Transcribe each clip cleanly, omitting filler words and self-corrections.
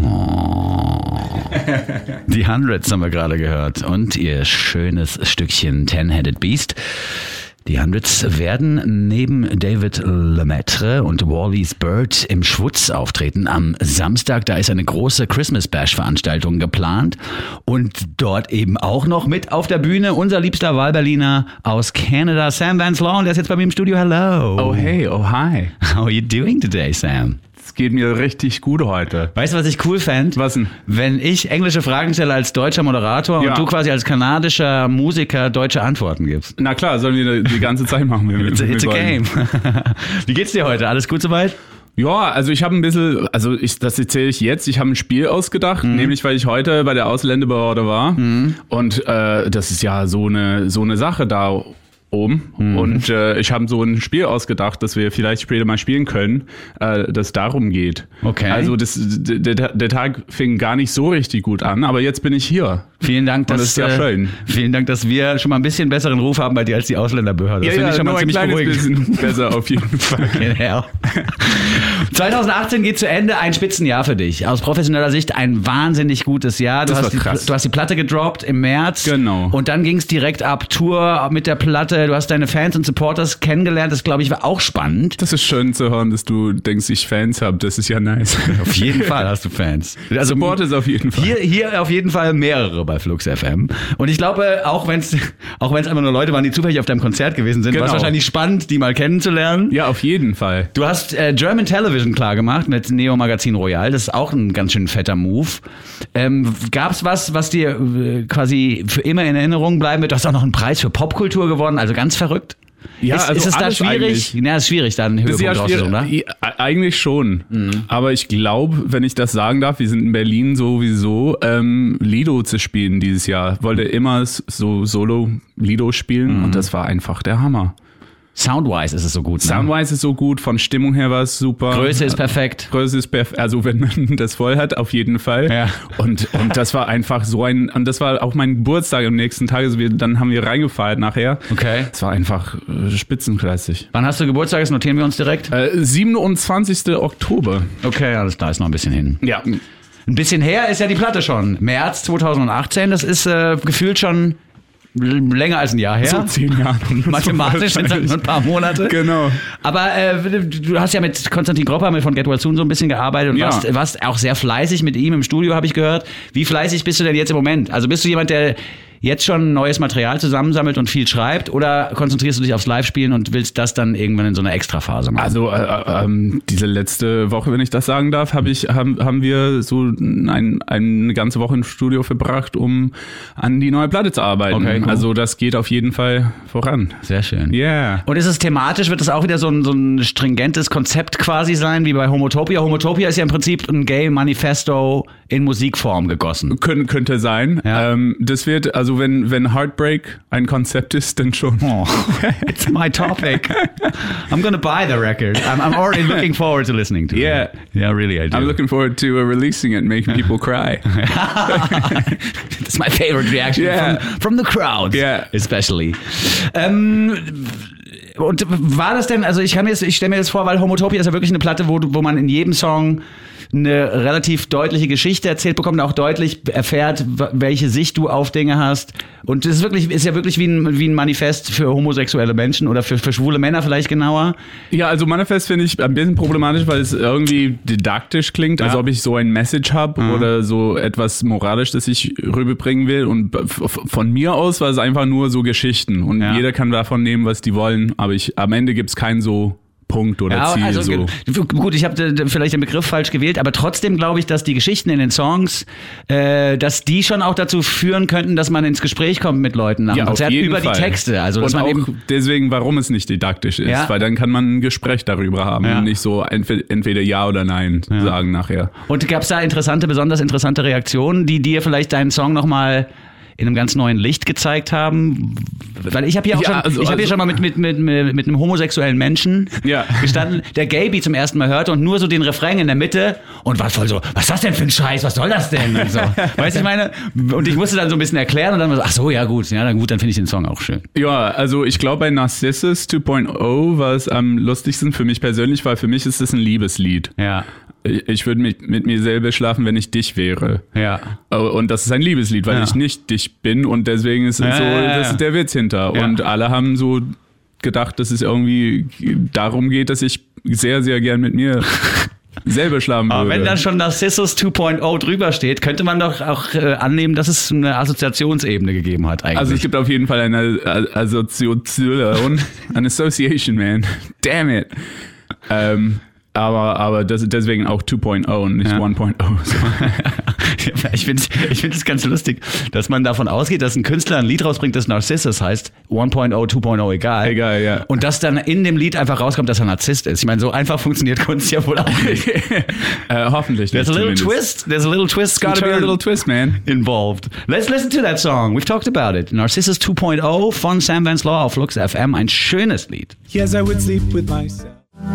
Die Hundreds haben wir gerade gehört und ihr schönes Stückchen Ten-Headed Beast. Die Hundreds werden neben David Lemaitre und Wally's Bird im Schwutz auftreten am Samstag. Da ist eine große Christmas Bash-Veranstaltung geplant und dort eben auch noch mit auf der Bühne unser liebster Wahlberliner aus Canada, Sam Vance Law, der ist jetzt bei mir im Studio. Hello. Oh hey, oh hi. How are you doing today, Sam? Es geht mir richtig gut heute. Weißt du, was ich cool fände? Was denn? Wenn ich englische Fragen stelle als deutscher Moderator und du quasi als kanadischer Musiker deutsche Antworten gibst. Na klar, sollen wir die ganze Zeit machen. It's a game. Wie geht's dir heute? Alles gut soweit? Ja, also ich habe ein bisschen, das erzähle ich jetzt, ich habe ein Spiel ausgedacht, nämlich weil ich heute bei der Ausländerbehörde war und das ist ja so eine Sache da oben und ich habe so ein Spiel ausgedacht, das wir vielleicht später mal spielen können, das darum geht. Okay. Also der Tag fing gar nicht so richtig gut an, aber jetzt bin ich hier. Vielen Dank, das ist ja schön. Vielen Dank, dass wir schon mal ein bisschen besseren Ruf haben bei dir als die Ausländerbehörde. Das finde ich schon mal ziemlich beruhigend. Bisschen besser auf jeden Fall. Genau. 2018 geht zu Ende, ein Spitzenjahr für dich. Aus professioneller Sicht ein wahnsinnig gutes Jahr. Du hast die Platte gedroppt im März. Genau. Und dann ging es direkt ab, Tour mit der Platte. Du hast deine Fans und Supporters kennengelernt. Das, glaube ich, war auch spannend. Das ist schön zu hören, dass du denkst, ich Fans habe. Das ist ja nice. Auf jeden Fall hast du Fans. Also Supporters auf jeden Fall. Hier auf jeden Fall mehrere bei Flux FM. Und ich glaube, auch wenn es einfach nur Leute waren, die zufällig auf deinem Konzert gewesen sind, war es wahrscheinlich spannend, die mal kennenzulernen. Ja, auf jeden Fall. Du hast German Television klar gemacht mit Neo Magazin Royal. Das ist auch ein ganz schön fetter Move. Gab's was dir quasi für immer in Erinnerung bleiben wird? Du hast auch noch einen Preis für Popkultur gewonnen, also ganz verrückt. Ja, ist es da schwierig? Ja, ist schwierig, da einen Höhepunkt rauszusuchen, oder? Eigentlich schon. Aber ich glaube, wenn ich das sagen darf, wir sind in Berlin sowieso, Lido zu spielen dieses Jahr. Wollte immer so Solo-Lido spielen und das war einfach der Hammer. Soundwise ist es so gut, ne? Soundwise ist so gut, von Stimmung her war es super. Größe ist perfekt. Also wenn man das voll hat, auf jeden Fall. Ja. Und das war einfach und das war auch mein Geburtstag am nächsten Tag, also dann haben wir reingefeiert nachher. Okay. Es war einfach spitzenklassig. Wann hast du Geburtstag? Das notieren wir uns direkt. 27. Oktober. Okay, alles klar, ist noch ein bisschen hin. Ja. Ein bisschen her ist ja die Platte schon. März 2018, das ist gefühlt schon länger als ein Jahr her. So 10 Jahre. Mathematisch sind es nur ein paar Monate. Genau. Aber du hast ja mit Konstantin Gropper von Get Well Soon so ein bisschen gearbeitet und warst auch sehr fleißig mit ihm im Studio, habe ich gehört. Wie fleißig bist du denn jetzt im Moment? Also bist du jemand, der jetzt schon neues Material zusammensammelt und viel schreibt, oder konzentrierst du dich aufs Live-Spielen und willst das dann irgendwann in so einer Extraphase machen? Also diese letzte Woche, wenn ich das sagen darf, haben wir so eine ganze Woche im Studio verbracht, um an die neue Platte zu arbeiten. Okay, cool. Also das geht auf jeden Fall voran. Sehr schön. Yeah. Und ist es thematisch, wird es auch wieder so ein stringentes Konzept quasi sein, wie bei Homotopia? Homotopia ist ja im Prinzip ein Gay-Manifesto in Musikform gegossen. Könnte sein. Ja. Das wird, also wenn Heartbreak ein Konzept ist, dann schon. Oh, it's my topic. I'm gonna buy the record. I'm already looking forward to listening to it. Yeah, really I do. I'm looking forward to releasing it and making people cry. That's my favorite reaction from the crowd, especially. Und war das denn, also ich stelle mir das vor, weil Homotopia ist ja wirklich eine Platte, wo man in jedem Song eine relativ deutliche Geschichte erzählt bekommt, auch deutlich erfährt, welche Sicht du auf Dinge hast. Und das ist ja wirklich wie ein Manifest für homosexuelle Menschen oder für schwule Männer vielleicht genauer. Ja, also Manifest finde ich ein bisschen problematisch, weil es irgendwie didaktisch klingt, als ob ich so ein Message habe oder so etwas moralisch, das ich rüberbringen will. Und von mir aus war es einfach nur so Geschichten. Und jeder kann davon nehmen, was die wollen. Aber am Ende gibt es keinen so Punkt oder Ziel. Also, so. Gut, ich habe vielleicht den Begriff falsch gewählt, aber trotzdem glaube ich, dass die Geschichten in den Songs, dass die schon auch dazu führen könnten, dass man ins Gespräch kommt mit Leuten nach dem Konzert über die Texte. Also, dass und man auch deswegen, warum es nicht didaktisch ist, weil dann kann man ein Gespräch darüber haben und nicht so entweder Ja oder Nein sagen nachher. Und gab es da besonders interessante Reaktionen, die dir vielleicht deinen Song nochmal in einem ganz neuen Licht gezeigt haben? Weil ich habe hier auch schon mal mit einem homosexuellen Menschen gestanden, der Gaby zum ersten Mal hörte und nur so den Refrain in der Mitte und war voll so, was ist das denn für ein Scheiß, was soll das denn? Und so. Weißt du, ich meine? Und ich musste dann so ein bisschen erklären und dann war so, ach so, ja gut, dann finde ich den Song auch schön. Ja, also ich glaube bei Narcissus 2.0 war es am lustigsten für mich persönlich, weil für mich ist es ein Liebeslied. Ja. ich würde mit mir selber schlafen, wenn ich dich wäre. Ja. Und das ist ein Liebeslied, weil ich nicht dich bin und deswegen ist es das ist der Witz hinter. Ja. Und alle haben so gedacht, dass es irgendwie darum geht, dass ich sehr, sehr gern mit mir selber schlafen würde. Aber wenn dann schon Narcissus 2.0 drüber steht, könnte man doch auch annehmen, dass es eine Assoziationsebene gegeben hat eigentlich. Also es gibt auf jeden Fall eine Assoziation, an Association, man. Damn it. Aber deswegen auch 2.0 und nicht 1.0. So. Ich finde es ganz lustig, dass man davon ausgeht, dass ein Künstler ein Lied rausbringt, das Narcissus heißt, 1.0, 2.0, egal. Egal, ja. Und dass dann in dem Lied einfach rauskommt, dass er Narzisst ist. Ich meine, so einfach funktioniert Kunst ja wohl auch nicht. Hoffentlich nicht. There's a little twist. It's gotta be a little twist, man. Involved. Let's listen to that song. We've talked about it. Narcissus 2.0 von Sam Vance Law auf Flux FM. Ein schönes Lied. Yes, I would sleep with myself.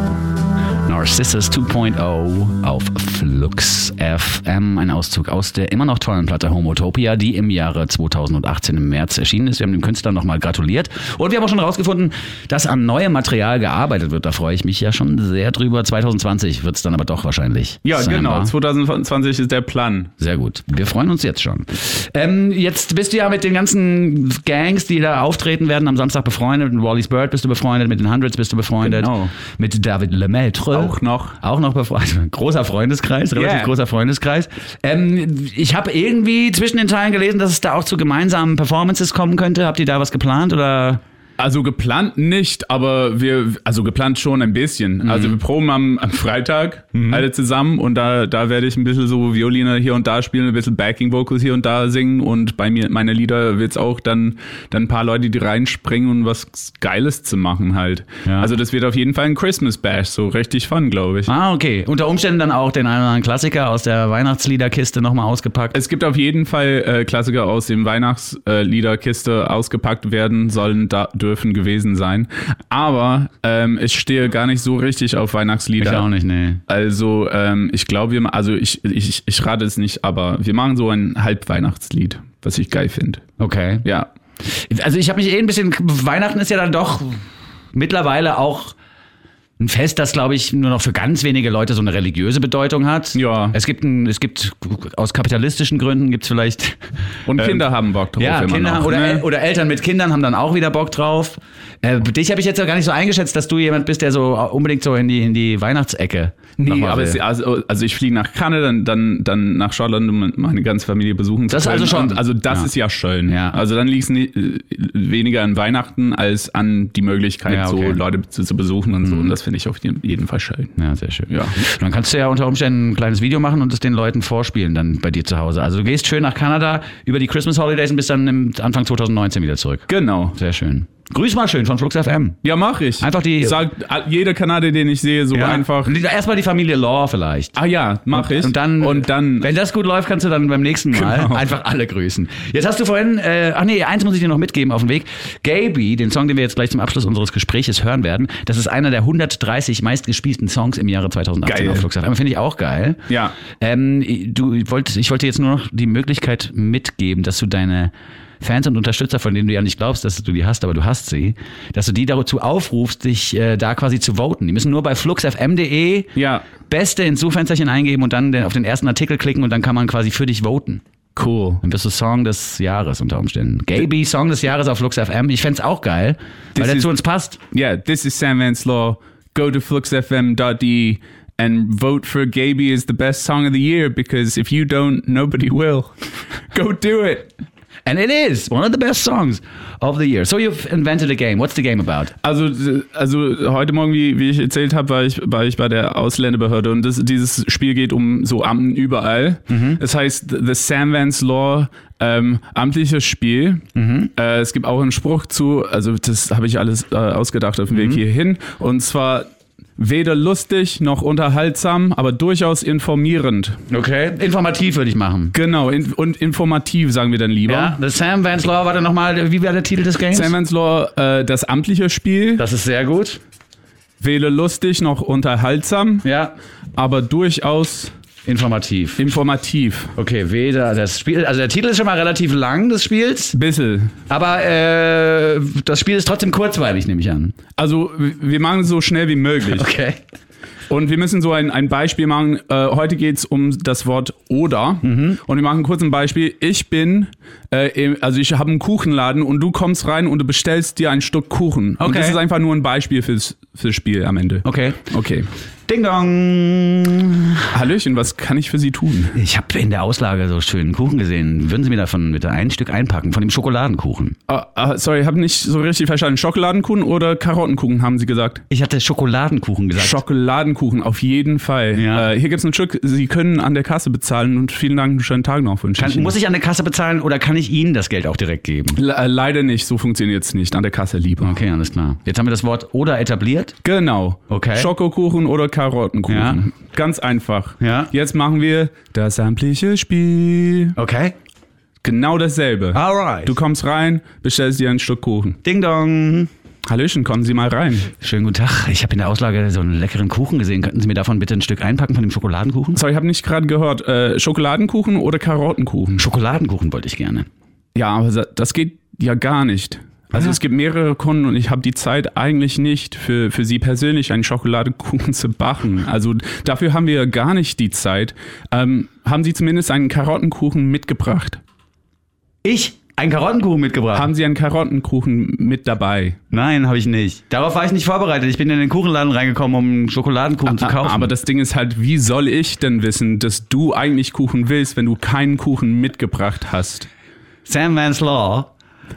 Narcissus 2.0 auf Flux FM. Ein Auszug aus der immer noch tollen Platte Homotopia, die im Jahre 2018 im März erschienen ist. Wir haben dem Künstler nochmal gratuliert. Und wir haben auch schon herausgefunden, dass an neuem Material gearbeitet wird. Da freue ich mich ja schon sehr drüber. 2020 wird es dann aber doch wahrscheinlich. Ja, genau. 2020 ist der Plan. Sehr gut. Wir freuen uns jetzt schon. Jetzt bist du ja mit den ganzen Gangs, die da auftreten werden, am Samstag befreundet. Mit Wally's Bird bist du befreundet, mit den Hundreds bist du befreundet. Genau. Mit David Lemaitre. Auch noch befreundet. Großer Freundeskreis, relativ großer Freundeskreis. Ich habe irgendwie zwischen den Teilen gelesen, dass es da auch zu gemeinsamen Performances kommen könnte. Habt ihr da was geplant oder? Also geplant nicht, aber geplant schon ein bisschen. Mhm. Also wir proben am Freitag alle zusammen und da werde ich ein bisschen so Violine hier und da spielen, ein bisschen Backing Vocals hier und da singen und bei mir, meine Lieder wird's auch dann ein paar Leute, die reinspringen und was Geiles zu machen halt. Ja. Also das wird auf jeden Fall ein Christmas Bash, so richtig fun, glaube ich. Ah, okay. Unter Umständen dann auch den einen oder anderen Klassiker aus der Weihnachtsliederkiste nochmal ausgepackt? Es gibt auf jeden Fall Klassiker aus dem Weihnachtsliederkiste ausgepackt werden sollen, dürfen gewesen sein. Aber ich stehe gar nicht so richtig auf Weihnachtslieder. Ich auch nicht, nee. Also ich glaube, ich rate es nicht, aber wir machen so ein Halbweihnachtslied, was ich geil finde. Okay. Ja. Also ich habe mich ein bisschen, Weihnachten ist ja dann doch mittlerweile auch ein Fest, das, glaube ich, nur noch für ganz wenige Leute so eine religiöse Bedeutung hat. Ja. Es gibt aus kapitalistischen Gründen gibt's vielleicht. Und Kinder haben Bock drauf. Ja, immer Kinder noch, oder Eltern mit Kindern haben dann auch wieder Bock drauf. Dich habe ich jetzt ja gar nicht so eingeschätzt, dass du jemand bist, der so unbedingt so in die Weihnachtsecke. Nee, aber also ich fliege nach Kanada, dann nach Schottland, um meine ganze Familie besuchen zu können. Das also schon. Also das ist ja schön. Ja. Also dann liegt es weniger an Weihnachten als an die Möglichkeit, so Leute zu besuchen und so. Und das finde ich auf jeden Fall schön. Ja, sehr schön. Ja. Dann kannst du ja unter Umständen ein kleines Video machen und es den Leuten vorspielen dann bei dir zu Hause. Also du gehst schön nach Kanada über die Christmas Holidays und bist dann Anfang 2019 wieder zurück. Genau. Sehr schön. Grüß mal schön von Flux FM. Ja, mach ich. Einfach Sagt jeder Kanadier, den ich sehe, so einfach. Erstmal die Familie Law vielleicht. Ah ja, mach ich. Und dann, wenn das gut läuft, kannst du dann beim nächsten Mal einfach alle grüßen. Jetzt hast du vorhin, eins muss ich dir noch mitgeben auf dem Weg. Gaby, den Song, den wir jetzt gleich zum Abschluss unseres Gespräches hören werden, das ist einer der 130 meistgespielten Songs im Jahre 2018 geil. auf Flux FM. Finde ich auch geil. Ja. Ich wollte jetzt nur noch die Möglichkeit mitgeben, dass du deine Fans und Unterstützer, von denen du ja nicht glaubst, dass du die hast, aber du hast sie, dass du die dazu aufrufst, dich da quasi zu voten. Die müssen nur bei fluxfm.de Beste ins Suchfensterchen eingeben und dann auf den ersten Artikel klicken und dann kann man quasi für dich voten. Cool. Dann bist du Song des Jahres unter Umständen. Gaby, Song des Jahres auf Flux FM. Ich fänd's auch geil, weil der zu uns passt. Yeah, this is Sam Vance Law. Go to fluxfm.de and vote for Gaby as the best song of the year, because if you don't, nobody will. Go do it. And it is one of the best songs of the year. So you've invented a game. What's the game about? Also heute Morgen, wie ich erzählt habe, war ich bei der Ausländerbehörde und dieses Spiel geht um so Amten überall. Es heißt The Sam Vance Law amtliches Spiel. Es gibt auch einen Spruch zu, also das habe ich alles ausgedacht auf dem Weg hierhin. Und zwar: Weder lustig noch unterhaltsam, aber durchaus informierend. Okay, informativ würde ich machen. Genau, und informativ sagen wir dann lieber. Ja, The Sam Vance Law, warte nochmal, wie war der Titel des Games? Sam Vance Law, das amtliche Spiel. Das ist sehr gut. Weder lustig noch unterhaltsam, aber durchaus informativ. Okay, das Spiel, also der Titel ist schon mal relativ lang des Spiels. Bissel. Aber das Spiel ist trotzdem kurzweilig, nehme ich an. Also wir machen es so schnell wie möglich. Okay. Und wir müssen so ein Beispiel machen. Heute geht's um das Wort oder. Und wir machen kurz ein Beispiel. Ich habe einen Kuchenladen und du kommst rein und du bestellst dir ein Stück Kuchen. Okay. Und das ist einfach nur ein Beispiel fürs Spiel am Ende. Okay. Okay. Ding dong. Hallöchen, was kann ich für Sie tun? Ich habe in der Auslage so schönen Kuchen gesehen. Würden Sie mir davon bitte ein Stück einpacken, von dem Schokoladenkuchen? Sorry, ich habe nicht so richtig verstanden. Schokoladenkuchen oder Karottenkuchen, haben Sie gesagt? Ich hatte Schokoladenkuchen gesagt. Schokoladenkuchen, auf jeden Fall. Ja. Hier gibt's ein Stück, Sie können an der Kasse bezahlen und vielen Dank, einen schönen Tag noch wünschen. Muss ich an der Kasse bezahlen oder kann ich Ihnen das Geld auch direkt geben? Leider nicht, so funktioniert's nicht. An der Kasse lieber. Okay, alles klar. Jetzt haben wir das Wort oder etabliert. Genau. Okay. Schokokuchen oder Karottenkuchen. Ja. Ganz einfach. Ja. Jetzt machen wir das amtliche Spiel. Okay. Genau dasselbe. Alright. Du kommst rein, bestellst dir ein Stück Kuchen. Ding dong. Hallöchen, kommen Sie mal rein. Schönen guten Tag. Ich habe in der Auslage so einen leckeren Kuchen gesehen. Könnten Sie mir davon bitte ein Stück einpacken von dem Schokoladenkuchen? Sorry, ich habe nicht gerade gehört. Schokoladenkuchen oder Karottenkuchen? Schokoladenkuchen wollte ich gerne. Ja, aber das geht ja gar nicht. Also es gibt mehrere Kunden und ich habe die Zeit eigentlich nicht für Sie persönlich einen Schokoladenkuchen zu backen. Also dafür haben wir gar nicht die Zeit. Haben Sie zumindest einen Karottenkuchen mitgebracht? Ich? Einen Karottenkuchen mitgebracht? Haben Sie einen Karottenkuchen mit dabei? Nein, habe ich nicht. Darauf war ich nicht vorbereitet. Ich bin in den Kuchenladen reingekommen, um einen Schokoladenkuchen zu kaufen. Aber das Ding ist halt, wie soll ich denn wissen, dass du eigentlich Kuchen willst, wenn du keinen Kuchen mitgebracht hast? Sam Vance Law.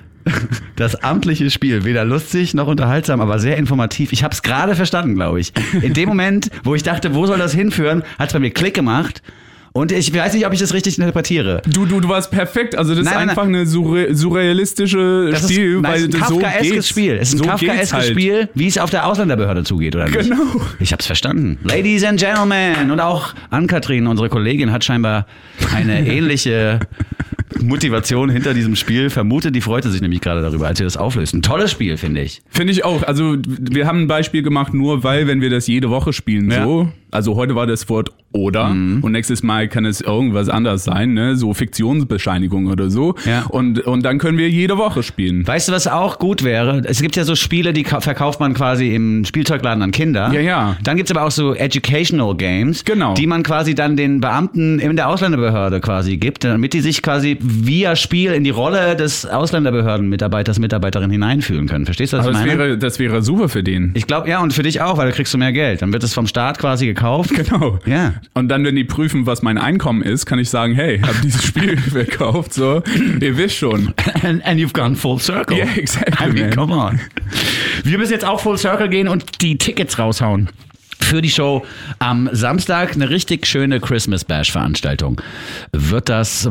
Das amtliche Spiel, weder lustig noch unterhaltsam, aber sehr informativ. Ich habe es gerade verstanden, glaube ich. In dem Moment, wo ich dachte, wo soll das hinführen, hat es bei mir Klick gemacht. Und ich weiß nicht, ob ich das richtig interpretiere. Du warst perfekt. Also das ist einfach eine surrealistische Spiel, weil das ist ein kafkaeskes Spiel. Es ist ein kafkaeskes Spiel, wie es auf der Ausländerbehörde zugeht, oder nicht? Genau. Ich hab's verstanden. Ladies and Gentlemen. Und auch Ann-Kathrin, unsere Kollegin, hat scheinbar eine ähnliche Motivation hinter diesem Spiel vermutet. Die freute sich nämlich gerade darüber, als wir das auflösten. Ein tolles Spiel, finde ich. Finde ich auch. Also wir haben ein Beispiel gemacht, nur weil, wenn wir das jede Woche spielen, so. Also heute war das Wort oder und nächstes Mal kann es irgendwas anders sein, ne? So Fiktionsbescheinigung oder so. Ja. Und dann können wir jede Woche spielen. Weißt du, was auch gut wäre? Es gibt ja so Spiele, die verkauft man quasi im Spielzeugladen an Kinder. Ja, ja. Dann gibt's aber auch so Educational Games, Genau. die man quasi dann den Beamten in der Ausländerbehörde quasi gibt, damit die sich quasi via Spiel in die Rolle des Ausländerbehördenmitarbeiters, Mitarbeiterin hineinfühlen können. Verstehst du, was Aber ich meine? das wäre super für den. Ich glaube, ja, und für dich auch, weil da kriegst du mehr Geld. Dann wird es vom Staat quasi gekauft. Genau. Ja. Und dann, wenn die prüfen, was mein Einkommen ist, kann ich sagen, hey, ich habe dieses Spiel gekauft, so, ihr wisst schon. And you've gone full circle. Yeah, exactly, I mean, man. come on. Wir müssen jetzt auch full circle gehen und die Tickets raushauen. Für die Show am Samstag, eine richtig schöne Christmas Bash Veranstaltung. Wird das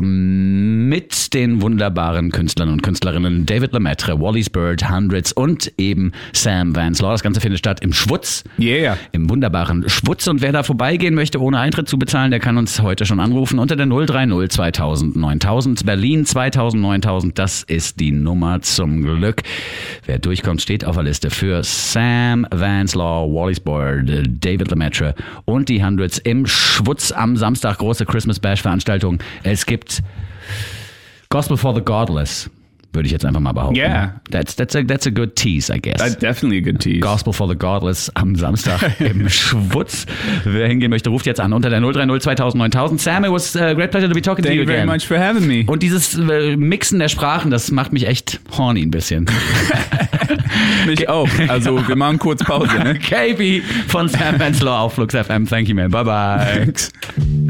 mit den wunderbaren Künstlern und Künstlerinnen David Lemaitre, Wally's Bird, Hundreds und eben Sam Vance Law. Das Ganze findet statt im Schwutz. Yeah. Im wunderbaren Schwutz. Und wer da vorbeigehen möchte, ohne Eintritt zu bezahlen, der kann uns heute schon anrufen unter der 030 2000 9000. Berlin 2000 9000. Das ist die Nummer zum Glück. Wer durchkommt, steht auf der Liste für Sam Vance Law, Wally's Bird, David Lemaitre und die Hundreds im Schwutz am Samstag. Große Christmas Bash Veranstaltung. Es gibt Gospel for the Godless, würde ich jetzt einfach mal behaupten. Yeah. That's a good tease, I guess. That's definitely a good tease. Gospel for the Godless am Samstag im Schwutz. Wer hingehen möchte, ruft jetzt an unter der 030 2000 9000. Sam, it was a great pleasure to be talking Thank to you you very again. much for having me. Und dieses Mixen der Sprachen, das macht mich echt horny ein bisschen. Mich auch. Also wir machen kurz Pause, ne? KB von Sam Vance Law auf Flux FM. Thank you, man. Bye bye. Thanks.